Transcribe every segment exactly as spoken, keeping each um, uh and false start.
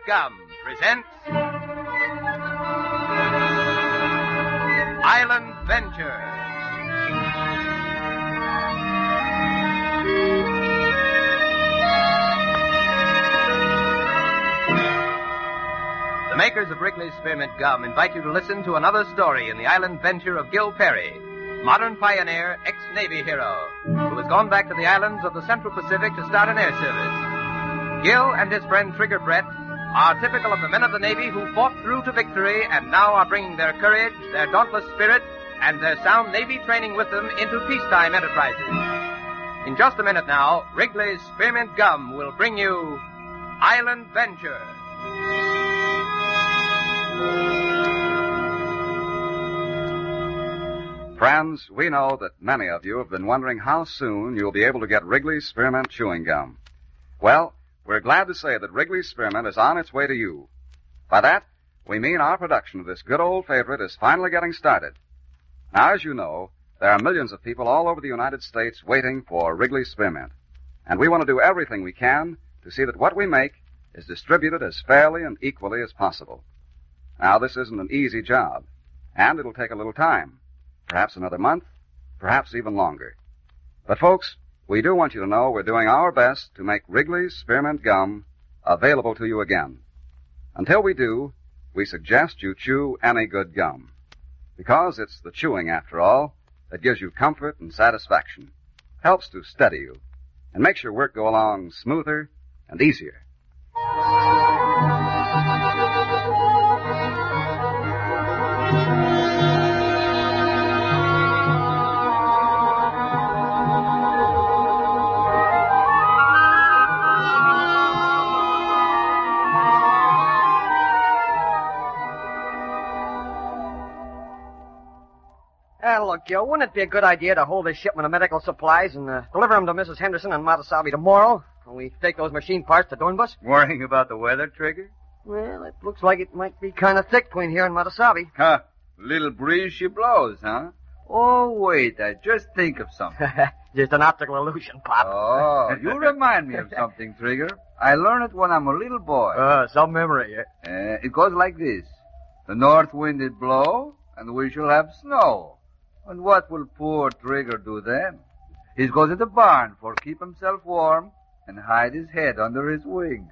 Gum presents Island Venture. The makers of Wrigley's Spearmint Gum invite you to listen to another story in the Island Venture of Gil Perry, modern pioneer, ex-Navy hero, who has gone back to the islands of the Central Pacific to start an air service. Gil and his friend Trigger Brett are typical of the men of the Navy who fought through to victory and now are bringing their courage, their dauntless spirit, and their sound Navy training with them into peacetime enterprises. In just a minute now, Wrigley's Spearmint Gum will bring you Island Venture. Friends, we know that many of you have been wondering how soon you'll be able to get Wrigley's Spearmint Chewing Gum. Well, we're glad to say that Wrigley's Spearmint is on its way to you. By that, we mean our production of this good old favorite is finally getting started. Now, as you know, there are millions of people all over the United States waiting for Wrigley's Spearmint. And we want to do everything we can to see that what we make is distributed as fairly and equally as possible. Now, this isn't an easy job, and it'll take a little time. Perhaps another month, perhaps even longer. But folks, we do want you to know we're doing our best to make Wrigley's Spearmint Gum available to you again. Until we do, we suggest you chew any good gum. Because it's the chewing, after all, that gives you comfort and satisfaction, helps to steady you, and makes your work go along smoother and easier. Uh, look, Gil, wouldn't it be a good idea to hold this shipment of medical supplies and uh, deliver them to Missus Henderson in Matasabi tomorrow when we take those machine parts to Dornbus? Worrying about the weather, Trigger? Well, it looks like it might be kind of thick between here and Matasabi. Huh. Little breeze she blows, huh? Oh, wait, I just think of something. Just an optical illusion, Pop. Oh, you remind me of something, Trigger. I learned it when I'm a little boy. Uh, some memory, eh? Uh, it goes like this. The north wind did blow, and we shall have snow. And what will poor Trigger do then? He goes to the barn for keep himself warm and hide his head under his wing.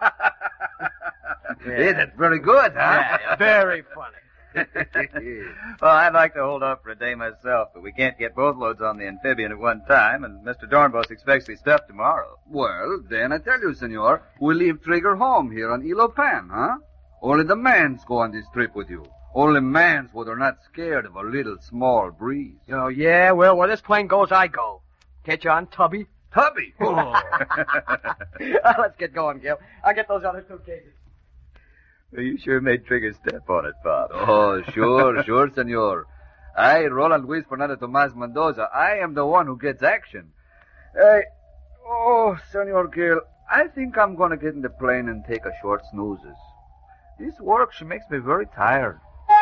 Yeah. Hey, that's very good, huh? Yeah, very funny. Well, I'd like to hold off for a day myself, but we can't get both loads on the amphibian at one time, and Mister Dornbos expects these stuff tomorrow. Well, then I tell you, senor, we leave Trigger home here on Ilopan, huh? Only the mans go on this trip with you. Only mans what are not scared of a little small breeze. Oh, yeah, well, where this plane goes, I go. Catch on, Tubby? Tubby? Oh. uh, let's get going, Gil. I'll get those other suitcases. Well, you sure made Trigger step on it, Bob. Oh, sure, sure, senor. I, Roland Luis Fernando Tomas Mendoza, I am the one who gets action. Hey, oh, Senor Gil, I think I'm going to get in the plane and take a short snoozes. This work, she makes me very tired.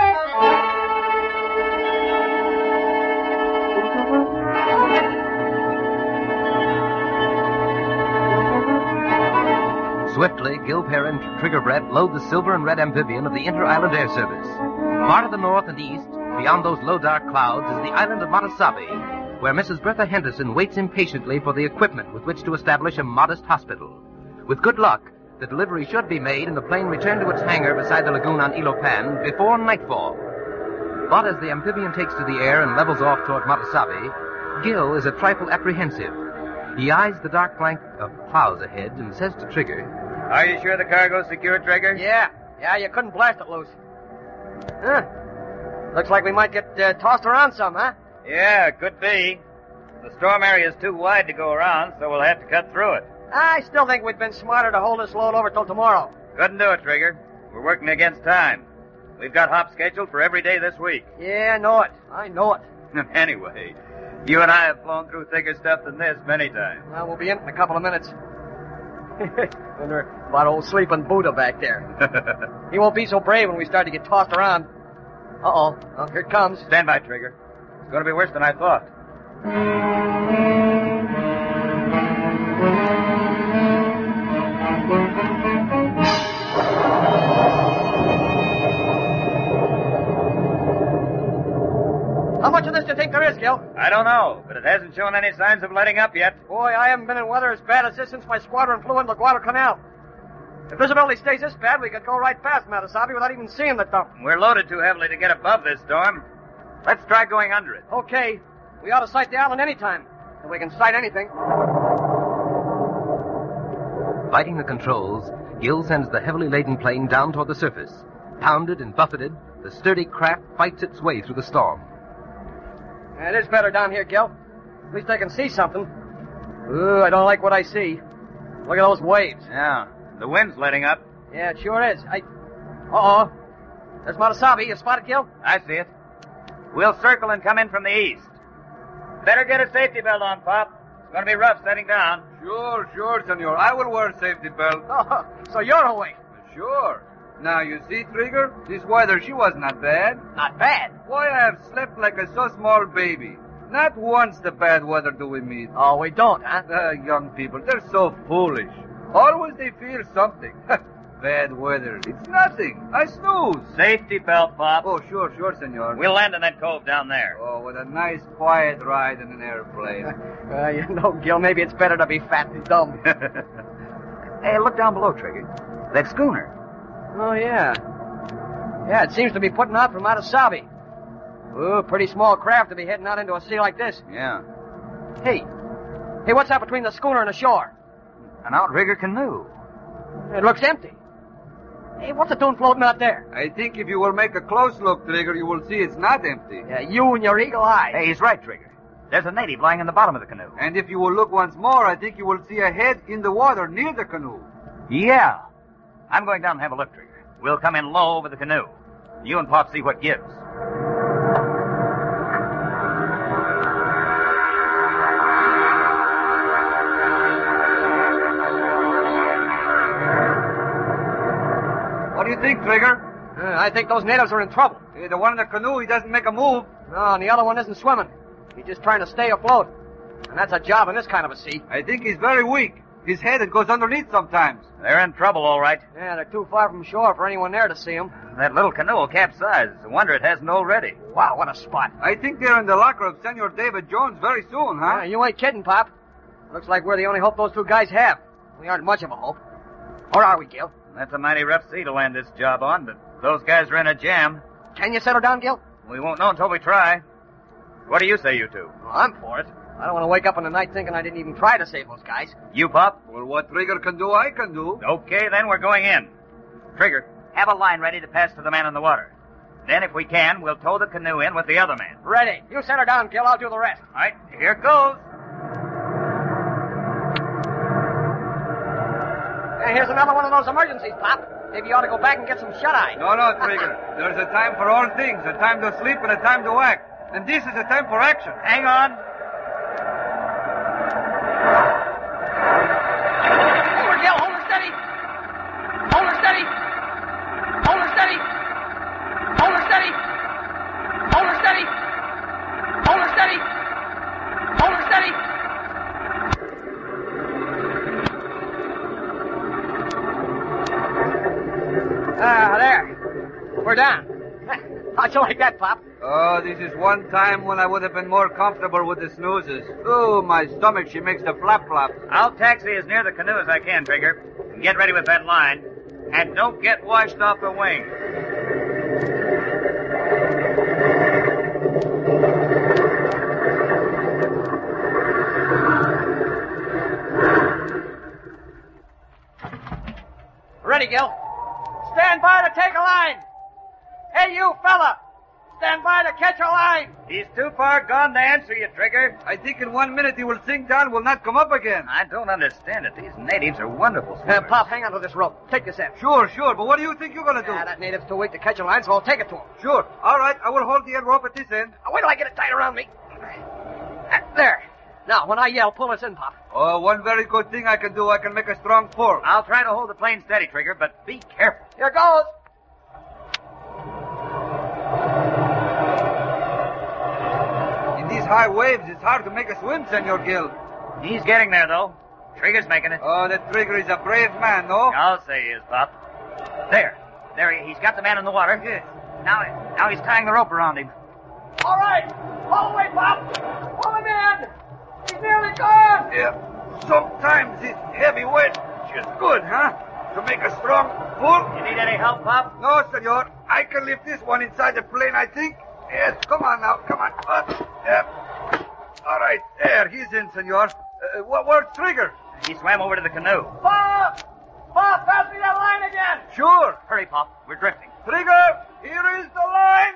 Swiftly, Gil Perry and Trigger Brett load the silver and red amphibian of the Inter-Island Air Service. Far to the north and east, beyond those low dark clouds, is the island of Matasabi, where Missus Bertha Henderson waits impatiently for the equipment with which to establish a modest hospital. With good luck, the delivery should be made and the plane return to its hangar beside the lagoon on Ilopan before nightfall. But as the amphibian takes to the air and levels off toward Matasabi, Gil is a trifle apprehensive. He eyes the dark blank of clouds ahead and says to Trigger, Are you sure the cargo's secure, Trigger? Yeah, yeah, you couldn't blast it loose. Huh. Looks like we might get uh, tossed around some, huh? Yeah, could be. The storm area's too wide to go around, so we'll have to cut through it. I still think we'd been smarter to hold this load over till tomorrow. Couldn't do it, Trigger. We're working against time. We've got hops scheduled for every day this week. Yeah, I know it. I know it. Anyway, you and I have flown through thicker stuff than this many times. Well, we'll be in in a couple of minutes. Wonder about old sleeping Buddha back there. He won't be so brave when we start to get tossed around. Uh-oh. Oh, here it comes. Stand by, Trigger. It's going to be worse than I thought. Gil? I don't know, but it hasn't shown any signs of letting up yet. Boy, I haven't been in weather as bad as this since my squadron flew into Guadalcanal. If visibility stays this bad, we could go right past Matasabi without even seeing the dump. We're loaded too heavily to get above this storm. Let's try going under it. Okay. We ought to sight the island any time. If we can sight anything. Fighting the controls, Gil sends the heavily laden plane down toward the surface. Pounded and buffeted, the sturdy craft fights its way through the storm. Yeah, it is better down here, Gil. At least I can see something. Ooh, I don't like what I see. Look at those waves. Yeah, the wind's letting up. Yeah, it sure is. I... Uh-oh. There's Matasabi. You spotted, Gil? I see it. We'll circle and come in from the east. Better get a safety belt on, Pop. It's going to be rough setting down. Sure, sure, senor. I will wear a safety belt. Oh, so you're awake. Sure. Now, you see, Trigger, this weather, she was not bad. Not bad. Why, I have slept like a so small baby. Not once the bad weather do we meet. Oh, we don't, huh? Uh, young people, they're so foolish. Always they fear something. Bad weather. It's nothing. I snooze. Safety belt, Pop. Oh, sure, sure, senor. We'll land in that cove down there. Oh, with a nice quiet ride in an airplane. Uh, you know, Gil, maybe it's better to be fat than dumb. Hey, look down below, Trigger. That schooner. Oh, yeah. Yeah, it seems to be putting out from Matasabi. Ooh, pretty small craft to be heading out into a sea like this. Yeah. Hey. Hey, what's that between the schooner and the shore? An outrigger canoe. It looks empty. Hey, what's it doing floating out there? I think if you will make a close look, Trigger, you will see it's not empty. Yeah, you and your eagle eye. Hey, he's right, Trigger. There's a native lying in the bottom of the canoe. And if you will look once more, I think you will see a head in the water near the canoe. Yeah. I'm going down and have a look, Trigger. We'll come in low over the canoe. You and Pop see what gives. What do you think, Trigger? Uh, I think those natives are in trouble. Hey, the one in the canoe, he doesn't make a move. No, and the other one isn't swimming. He's just trying to stay afloat. And that's a job in this kind of a sea. I think he's very weak. His head, it goes underneath sometimes. They're in trouble, all right. Yeah, they're too far from shore for anyone there to see them. That little canoe will capsize. It's a wonder it hasn't already. Wow, what a spot. I think they're in the locker of Senor David Jones very soon, huh? Yeah, you ain't kidding, Pop. Looks like we're the only hope those two guys have. We aren't much of a hope. Or are we, Gil? That's a mighty rough sea to land this job on, but those guys are in a jam. Can you settle down, Gil? We won't know until we try. What do you say, you two? Well, I'm for it. I don't want to wake up in the night thinking I didn't even try to save those guys. You, Pop? Well, what Trigger can do, I can do. Okay, then we're going in. Trigger, have a line ready to pass to the man in the water. Then, if we can, we'll tow the canoe in with the other man. Ready. You set her down, Gil. I'll do the rest. All right, here it goes. Hey, here's another one of those emergencies, Pop. Maybe you ought to go back and get some shut-eye. No, no, Trigger. There's a time for all things, a time to sleep and a time to act. And this is a time for action. Hang on. Hold her, Gil. Hold her steady. Hold her steady. Hold her steady. Hold her steady. Hold her steady. Hold her steady. Hold her steady. Ah, there. We're down. How'd you like that, Pop? Oh, this is one time when I would have been more comfortable with the snoozes. Oh, my stomach, she makes the flap-flap. I'll taxi as near the canoe as I can, Trigger. And get ready with that line. And don't get washed off the wing. Ready, Gil. Stand by to take a line. Hey, you fella. Stand by to catch a line. He's too far gone to answer you, Trigger. I think in one minute he will sink down, will not come up again. I don't understand it. These natives are wonderful Uh, swimmers. Pop, hang on to this rope. Take this end. Sure, sure, but what do you think you're going to do? Yeah, that native's too weak to catch a line, so I'll take it to him. Sure. All right, I will hold the end rope at this end. Now, wait till I get it tight around me. Uh, there. Now, when I yell, pull us in, Pop. Oh, one very good thing I can do, I can make a strong pull. I'll try to hold the plane steady, Trigger, but be careful. Here goes. In these high waves, it's hard to make a swim, Senor Gil. He's getting there, though. Trigger's making it. Oh, that Trigger is a brave man, no? I'll say he is, Pop. There. There, he, he's got the man in the water. Yes. Now, now he's tying the rope around him. All right. Pull away, Pop. Pull him in. He's nearly gone. Yeah. Sometimes this heavy weight is good, huh? To make a strong pull. You need any help, Pop? No, senor. I can lift this one inside the plane, I think. Yes, come on now, come on. Uh, yeah. All right, there, he's in, senor. Uh, what, where's Trigger? He swam over to the canoe. Pop! Pop, pass me that line again. Sure. Hurry, Pop. We're drifting. Trigger, here is the line.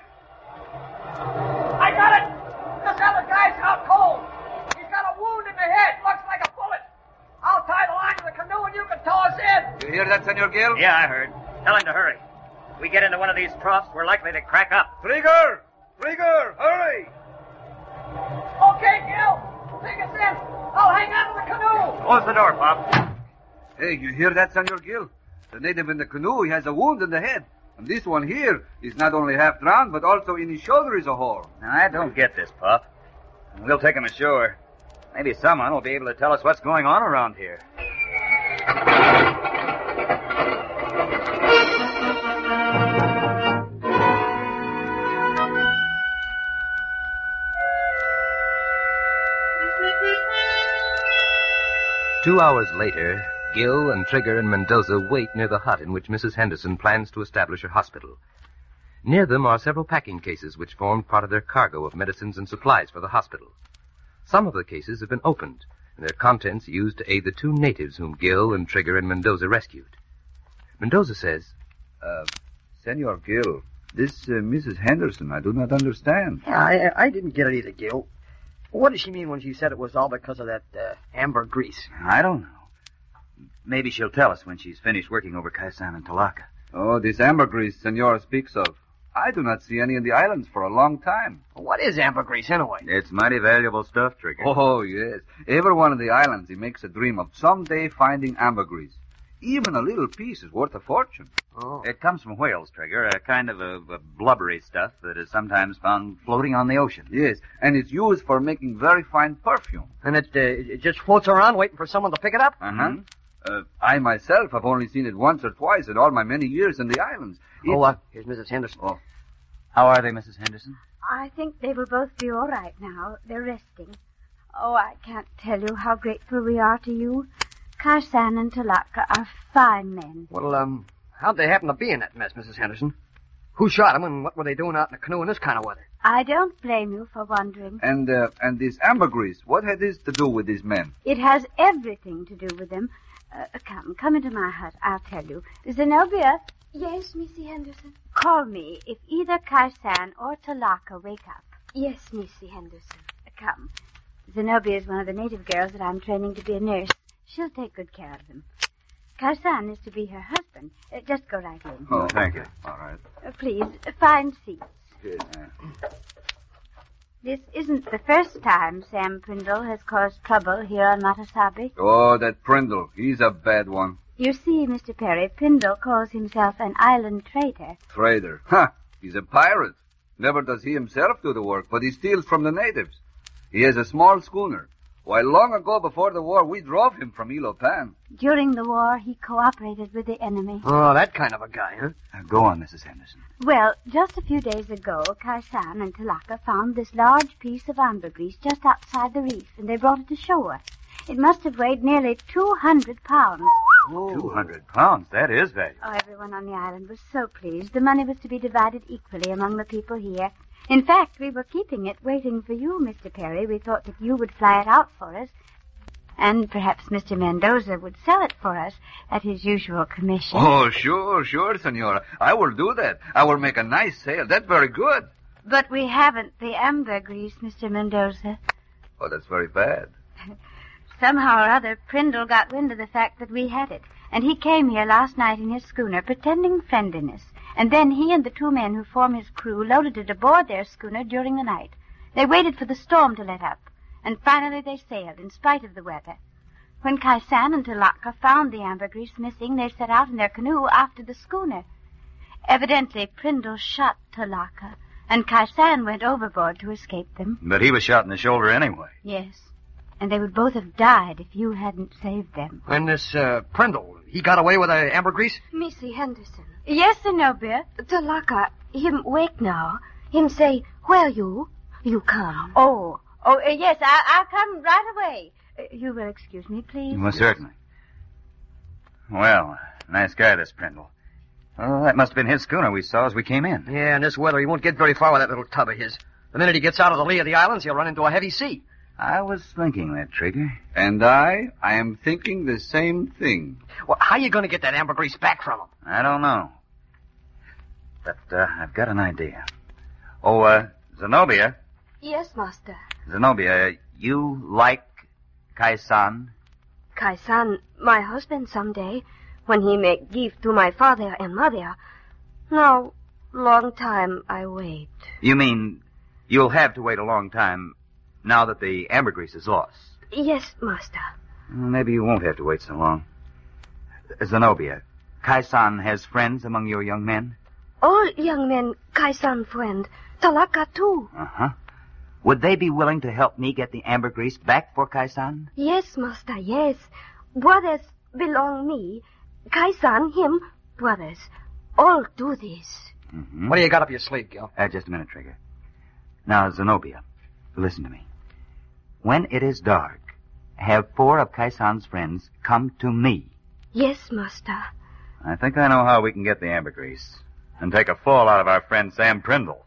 I got it. This other guy's out cold. He's got a wound in the head. Looks like a bullet. I'll tie the line to the canoe and you can tow us in. You hear that, Senor Gill? Yeah, I heard. Tell him to hurry. If we get into one of these troughs, we're likely to crack up. Trigger! Trigger, hurry! Okay, Gil. Take us in. I'll hang on to the canoe. Close the door, Pop. Hey, you hear that, Senor Gill? The native in the canoe, he has a wound in the head. And this one here is not only half drowned, but also in his shoulder is a hole. Now, I don't get this, Pop. We'll take him ashore. Maybe someone will be able to tell us what's going on around here. Two hours later, Gill and Trigger and Mendoza wait near the hut in which Missus Henderson plans to establish her hospital. Near them are several packing cases which formed part of their cargo of medicines and supplies for the hospital. Some of the cases have been opened, and their contents used to aid the two natives whom Gill and Trigger and Mendoza rescued. Mendoza says, Uh, Senor Gill, this uh, Missus Henderson, I do not understand. Yeah, I, I didn't get it either, Gil. What does she mean when she said it was all because of that uh, ambergris? I don't know. Maybe she'll tell us when she's finished working over Kaisan and Talaka. Oh, this ambergris Senora speaks of. I do not see any in the islands for a long time. What is ambergris, anyway? It's mighty valuable stuff, Trigger. Oh, yes. Every one of the islands, he makes a dream of someday finding ambergris. Even a little piece is worth a fortune. Oh. It comes from whales, Trigger, a kind of a, a blubbery stuff that is sometimes found floating on the ocean. Yes, and it's used for making very fine perfume. And it, uh, it just floats around waiting for someone to pick it up? Uh-huh. Uh, I myself have only seen it once or twice in all my many years in the islands. It's... Oh, uh, here's Missus Henderson. Oh. How are they, Missus Henderson? I think they will both be all right now. They're resting. Oh, I can't tell you how grateful we are to you. Kaisan and Talaka are fine men. Well, um, how'd they happen to be in that mess, Missus Henderson? Who shot them, and what were they doing out in the canoe in this kind of weather? I don't blame you for wondering. And, uh, and this ambergris, what had this to do with these men? It has everything to do with them. Uh, come, come into my hut. I'll tell you. Zenobia. Yes, Missy Henderson. Call me if either Kaisan or Talaka wake up. Yes, Missy Henderson. Uh, come. Zenobia is one of the native girls that I'm training to be a nurse. She'll take good care of them. Kaisan is to be her husband. Uh, just go right in. Oh, thank you. All right. Uh, please, uh, find seats. Yes. This isn't the first time Sam Prindle has caused trouble here on Matasabi. Oh, that Prindle. He's a bad one. You see, Mister Perry, Prindle calls himself an island trader. Trader. Ha! Huh. He's a pirate. Never does he himself do the work, but he steals from the natives. He has a small schooner. Why, long ago before the war, we drove him from Ilopan. During the war, he cooperated with the enemy. Oh, that kind of a guy, huh? Uh, go on, Missus Henderson. Well, just a few days ago, Kaisan and Talaka found this large piece of ambergris just outside the reef, and they brought it to shore. It must have weighed nearly two hundred pounds. Oh. Two hundred pounds? That is valuable. Oh, everyone on the island was so pleased. The money was to be divided equally among the people here. In fact, we were keeping it, waiting for you, Mister Perry. We thought that you would fly it out for us. And perhaps Mister Mendoza would sell it for us at his usual commission. Oh, sure, sure, Senora. I will do that. I will make a nice sale. That's very good. But we haven't the ambergris, Mister Mendoza. Oh, that's very bad. Somehow or other, Prindle got wind of the fact that we had it, and he came here last night in his schooner, pretending friendliness. And then he and the two men who form his crew loaded it aboard their schooner during the night. They waited for the storm to let up, and finally they sailed, in spite of the weather. When Kaisan and Talaka found the ambergris missing, they set out in their canoe after the schooner. Evidently, Prindle shot Talaka, and Kaisan went overboard to escape them. But he was shot in the shoulder anyway. Yes, and they would both have died if you hadn't saved them. And this, uh, Prindle, he got away with the ambergris? Missy Henderson. Yes, Zenobia. Talaka, him wake now. Him say, where you? You come. Oh, oh, uh, yes, I, I'll come right away. Uh, you will excuse me, please? Well, certainly. Well, nice guy, this Prindle. Well, that must have been his schooner we saw as we came in. Yeah, in this weather, he won't get very far with that little tub of his. The minute he gets out of the lee of the islands, he'll run into a heavy sea. I was thinking that, Trigger. And I, I am thinking the same thing. Well, how you going to get that ambergris back from him? I don't know. But uh, I've got an idea. Oh, uh, Zenobia. Yes, master. Zenobia, you like Kai-san? Kai-san, my husband someday, when he make gift to my father and mother. Now, long time I wait. You mean you'll have to wait a long time now that the ambergris is lost? Yes, master. Maybe you won't have to wait so long. Zenobia, Kai-san has friends among your young men? All young men, Kai-san friend. Talaka too. Uh-huh. Would they be willing to help me get the ambergris back for Kai-san? Yes, master, yes. Brothers belong me. Kai-san, him, brothers. All do this. Mm-hmm. What do you got up your sleeve, Gil? Uh, just a minute, Trigger. Now, Zenobia, listen to me. When it is dark, have four of Kai-san's friends come to me. Yes, master. I think I know how we can get the ambergris and take a fall out of our friend Sam Prindle.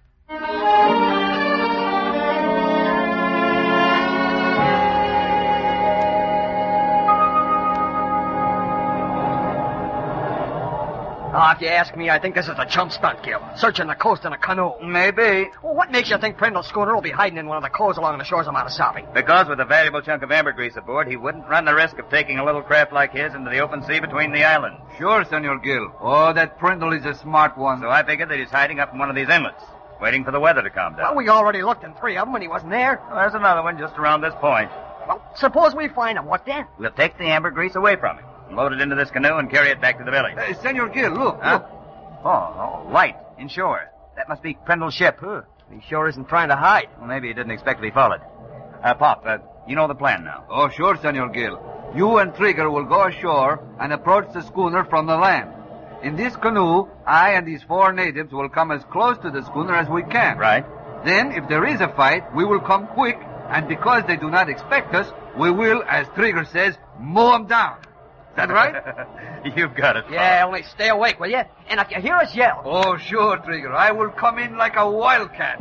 Oh, if you ask me, I think this is a chump stunt, Gil. Searching the coast in a canoe. Maybe. Well, what makes you think Prindle's schooner will be hiding in one of the coves along the shores of Matasabi? Because with a valuable chunk of ambergris aboard, he wouldn't run the risk of taking a little craft like his into the open sea between the islands. Sure, Senor Gil. Oh, that Prindle is a smart one. So I figured that he's hiding up in one of these inlets, waiting for the weather to calm down. Well, we already looked in three of them when he wasn't there. Well, there's another one just around this point. Well, suppose we find him. What then? We'll take the ambergris away from him, load it into this canoe, and carry it back to the village. Uh, Senor Gil, look, Huh? look. Oh, oh, light, inshore. That must be Prindle's ship. Huh? He sure isn't trying to hide. Well, maybe he didn't expect to be followed. Uh, Pop, uh, you know the plan now. Oh, sure, Senor Gil. You and Trigger will go ashore and approach the schooner from the land. In this canoe, I and these four natives will come as close to the schooner as we can. Right. Then, if there is a fight, we will come quick, and because they do not expect us, we will, as Trigger says, mow them down. Is that right? You've got it, Pop. Yeah, only stay awake, will you? And if you hear us yell... Oh, sure, Trigger. I will come in like a wildcat.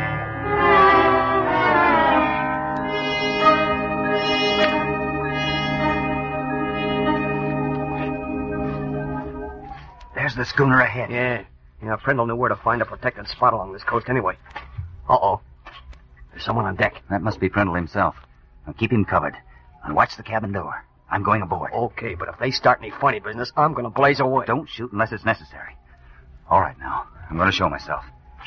There's the schooner ahead. Yeah. Yeah, Prindle knew where to find a protected spot along this coast anyway. Uh-oh. There's someone on deck. That must be Prindle himself. Now keep him covered. And watch the cabin door. I'm going aboard. Okay, but if they start any funny business, I'm going to blaze away. Don't shoot unless it's necessary. All right, now. I'm going to show myself.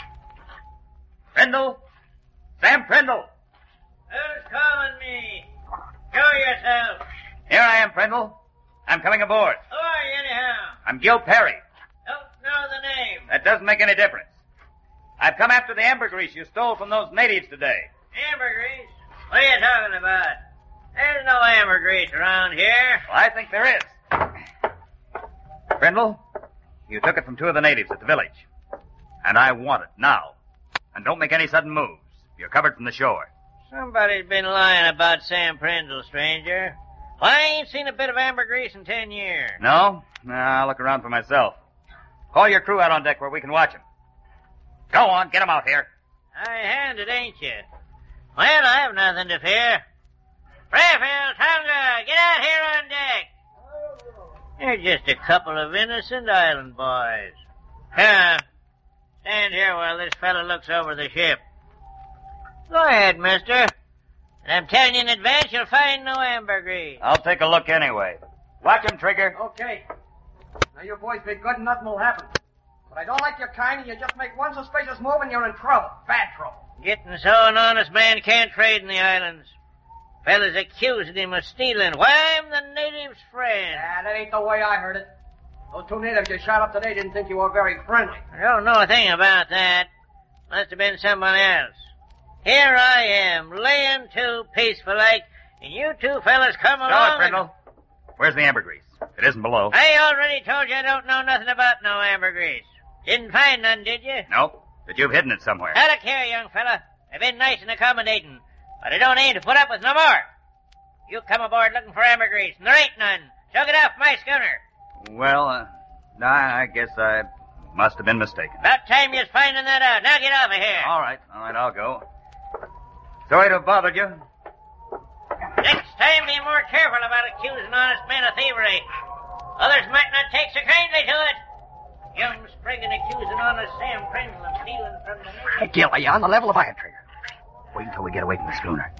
Prindle! Sam Prindle! Who's calling me? Show yourself. Here I am, Prindle. I'm coming aboard. Who are you anyhow? I'm Gil Perry. Don't know the name. That doesn't make any difference. I've come after the ambergris you stole from those natives today. Ambergris? What are you talking about? There's no ambergris around here. Well, I think there is. Prindle, you took it from two of the natives at the village. And I want it now. And don't make any sudden moves. You're covered from the shore. Somebody's been lying about Sam Prindle, stranger. Well, I ain't seen a bit of ambergris in ten years. No? No, I'll look around for myself. Call your crew out on deck where we can watch him. Go on, get him out here. High-handed, ain't you? Well, I have nothing to fear. Brayfield, Tonga, get out here on deck. They're just a couple of innocent island boys. Huh. Stand here while this fellow looks over the ship. Go ahead, mister. And I'm telling you in advance, you'll find no ambergris. I'll take a look anyway. Watch him, Trigger. Okay. Now, you boys be good and nothing will happen. But I don't like your kind, and you just make one suspicious move and you're in trouble. Bad trouble. Getting so an honest man can't trade in the islands. Fellas accusing him of stealing. Why, I'm the native's friend. Yeah, that ain't the way I heard it. Those two natives you shot up today didn't think you were very friendly. I don't know a thing about that. Must have been someone else. Here I am, laying to peaceful like, and you two fellas come Show along. it, Prindle. Where's the ambergris? It isn't below. I already told you I don't know nothing about no ambergris. Didn't find none, did you? Nope. that you've hidden it somewhere. Now look here, young fella. I've been nice and accommodating, but I don't aim to put up with no more. You come aboard looking for ambergris, and there ain't none. So get off my schooner. Well, uh, I guess I must have been mistaken. About time you's finding that out. Now get off of here. All right, all right, I'll go. Sorry to have bothered you. Next time, be more careful about accusing honest men of thievery. Others might not take so kindly to it. Young Spriggan accusing honest Sam Prindle of stealing from the natives. Hey, Gil, are you on the level of iron trigger? Wait until we get away from the schooner.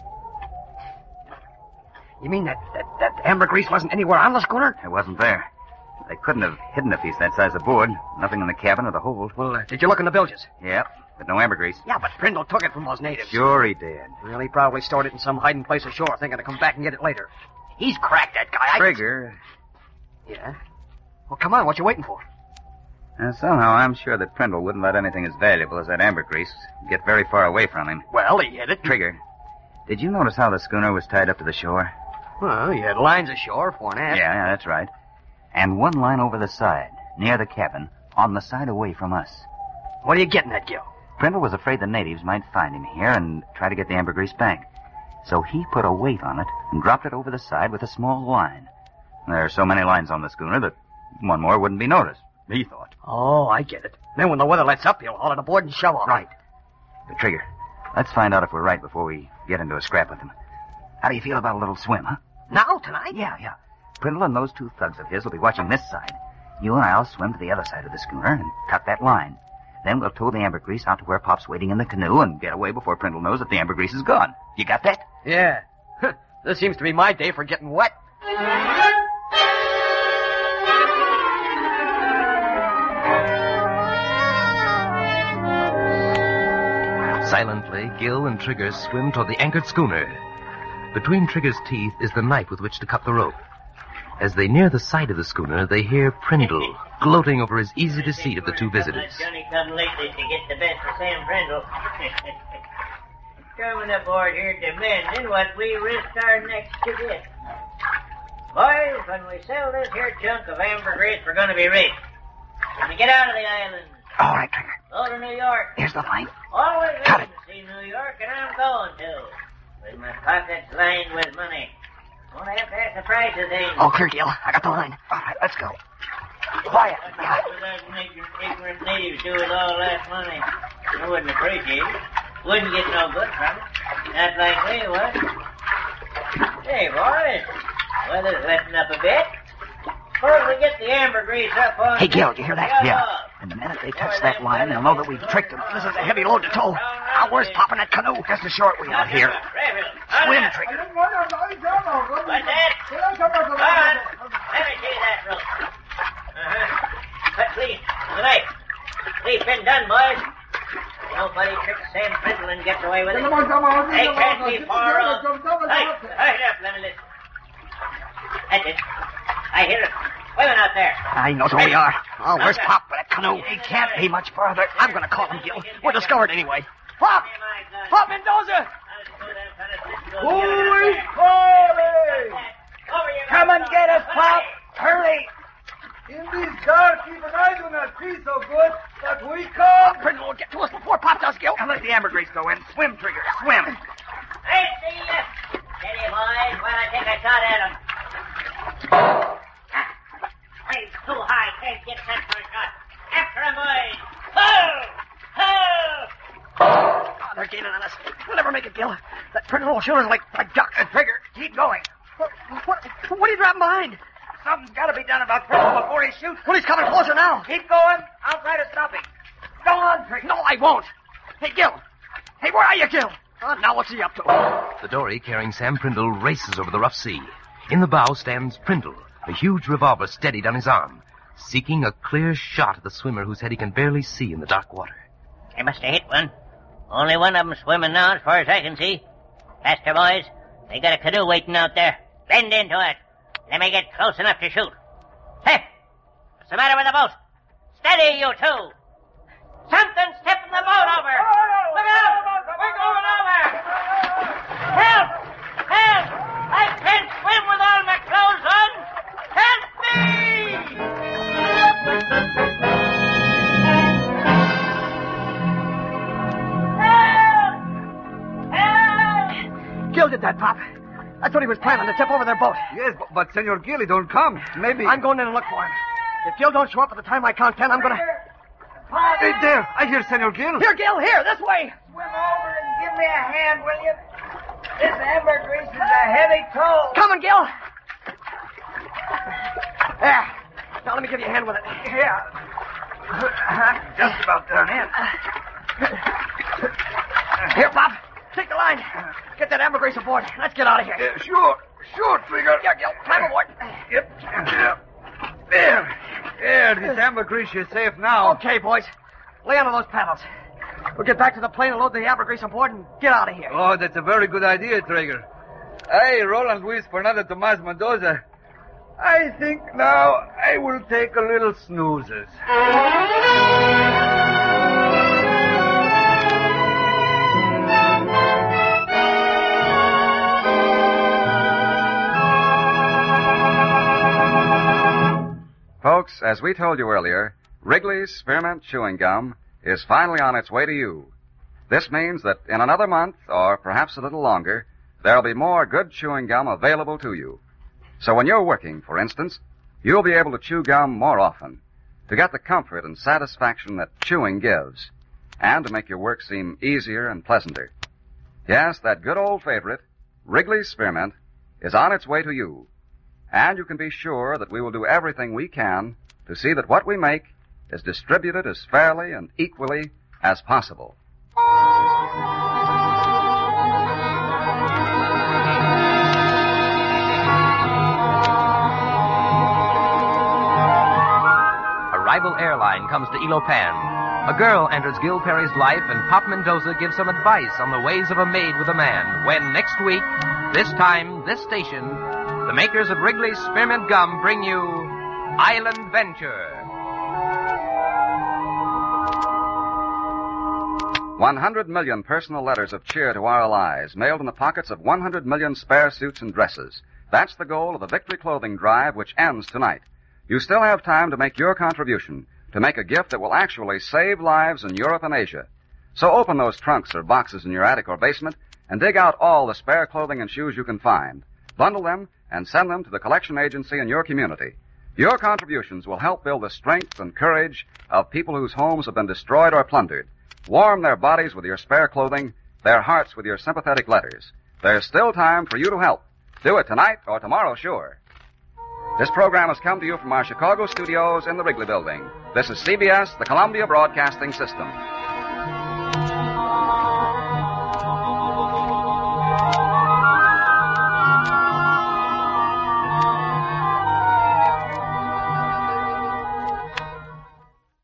You mean that, that, that ambergris wasn't anywhere on the schooner? It wasn't there. They couldn't have hidden a piece that size aboard. Nothing in the cabin or the hold. Well, uh, did you look in the bilges? Yep, but no ambergris. Yeah, but Prindle took it from those natives. Sure he did. Well, he probably stored it in some hiding place ashore, thinking to come back and get it later. He's cracked, that guy. Trigger. I... Yeah? Well, come on, what you waiting for? Uh, somehow I'm sure that Prindle wouldn't let anything as valuable as that ambergris get very far away from him. Well, he hid it. Trigger, did you notice how the schooner was tied up to the shore? Well, he had lines ashore, fore and aft. Yeah, yeah, that's right. And one line over the side, near the cabin, on the side away from us. What are you getting at, Gil? Prindle was afraid the natives might find him here and try to get the ambergris back. So he put a weight on it and dropped it over the side with a small line. There are so many lines on the schooner that one more wouldn't be noticed, he thought. Oh, I get it. Then when the weather lets up, he'll haul it aboard and shove off. Right. But Trigger, let's find out if we're right before we get into a scrap with them. How do you feel about a little swim, huh? Now, tonight? Yeah, yeah. Prindle and those two thugs of his will be watching this side. You and I'll swim to the other side of the schooner and cut that line. Then we'll tow the ambergris out to where Pop's waiting in the canoe and get away before Prindle knows that the ambergris is gone. You got that? Yeah. This seems to be my day for getting wet. Silently, Gil and Trigger swim toward the anchored schooner. Between Trigger's teeth is the knife with which to cut the rope. As they near the side of the schooner, they hear Prindle gloating over his easy deceit of the two visitors. Johnny come lately to get the best of Sam Prindle. Coming aboard here demanding what we risked our necks to get. Boys, when we sell this here chunk of ambergris, we're going to be rich. When we get out of the island, All right, Trigger. go to New York. Here's the line. Always Cut wanted to see New York, and I'm going to. With my pockets lined with money. Won't have to ask the price of things. All clear, Gil. I got the line. All right, let's go. Quiet. What would those ignorant, ignorant natives do with all that money? They wouldn't appreciate it. Wouldn't get no good from it. Not like we would. Hey, boys. Weather's letting up a bit. Suppose we get the ambergris up on... Hey, Gil, you hear that? Shut Yeah. up. And the minute they touch that line, they'll know that we've tricked them. This is a heavy load to tow. Now, where's Pop in that canoe? Just a short wheel out here. Swim, Trigger. What's that? Come on. Let me see that rope. Uh-huh. But please, the knife. Please, been done, boys. Nobody tricks Sam Prindle and gets away with it. They can't be far off. Hey, hurry up, let me listen. That's it. I hear it. Women out there. I knows where we are. Oh, where's Pop in that canoe? He can't be much farther. I'm going to call him, Gil. We're discovered anyway. Pop! Pop Mendoza! Holy holy! Come and get us, Pop! Hurry! In these dark, even I do not see so good, but we come. Prindle will get to us before Pop does, Gil. Now let the ambergris go in. Swim, Trigger, swim. I see you. Steady, boys, while I take a shot at him. Wave's too high. Can't get set for a shot. After him, boys. Ho! Ho! Oh, they're gaining on us. We'll never make it, Gil. That pretty little shooter's like, like ducks. Uh, Trigger, keep going. What, what, what are you dropping behind? Something's got to be done about Prindle before he shoots. Well, he's coming closer now. Keep going. I'll try to stop him. Go on, Trigger. No, I won't. Hey, Gil. Hey, where are you, Gil? Oh, now what's he up to? The dory carrying Sam Prindle races over the rough sea. In the bow stands Prindle, a huge revolver steadied on his arm, seeking a clear shot at the swimmer whose head he can barely see in the dark water. They must have hit one. Only one of them swimming now, as far as I can see. Faster, boys. They got a canoe waiting out there. Bend into it. Let me get close enough to shoot. Hey! What's the matter with the boat? Steady, you two! Something's tipping the boat over! Look out! We're going over! Help! Help! I can't swim with all my clothes on! Help me! did that, Pop. That's what he was planning, to tip over their boat. Yes, but, but Senor Gil, he don't come. Maybe... I'm going in and look for him. If Gil don't show up at the time I count ten, I'm going to... Hey, there. I hear Senor Gil. Here, Gil, here, this way. Swim over and give me a hand, will you? This ambergris is a heavy toll. Coming, Gil. There. Now let me give you a hand with it. Yeah. I'm just about done in. Here, Bob. Take the line. Get that ambergris aboard. Let's get out of here. Uh, sure. Sure, Trigger. Here, Gil. Climb aboard. Yep. Yep. There. There. This ambergris is safe now. Okay, boys. Lay onto those paddles. We'll get back to the plane and load the ambergris aboard and get out of here. Oh, that's a very good idea, Trigger. Hey, Roland Luis Fernando Tomas Mendoza. I think now I will take a little snoozes. Folks, as we told you earlier, Wrigley's Spearmint Chewing Gum is finally on its way to you. This means that in another month, or perhaps a little longer, there'll be more good chewing gum available to you. So when you're working, for instance, you'll be able to chew gum more often, to get the comfort and satisfaction that chewing gives, and to make your work seem easier and pleasanter. Yes, that good old favorite, Wrigley's Spearmint, is on its way to you. And you can be sure that we will do everything we can to see that what we make is distributed as fairly and equally as possible. A rival airline comes to Elopan. A girl enters Gil Perry's life, and Pop Mendoza gives some advice on the ways of a maid with a man. When next week, this time, this station, the makers of Wrigley's Spearmint Gum bring you Island Venture. One hundred million personal letters of cheer to our allies, mailed in the pockets of one hundred million spare suits and dresses. That's the goal of the Victory Clothing Drive, which ends tonight. You still have time to make your contribution, to make a gift that will actually save lives in Europe and Asia. So open those trunks or boxes in your attic or basement and dig out all the spare clothing and shoes you can find. Bundle them and send them to the collection agency in your community. Your contributions will help build the strength and courage of people whose homes have been destroyed or plundered. Warm their bodies with your spare clothing, their hearts with your sympathetic letters. There's still time for you to help. Do it tonight or tomorrow, sure. This program has come to you from our Chicago studios in the Wrigley Building. This is C B S, the Columbia Broadcasting System.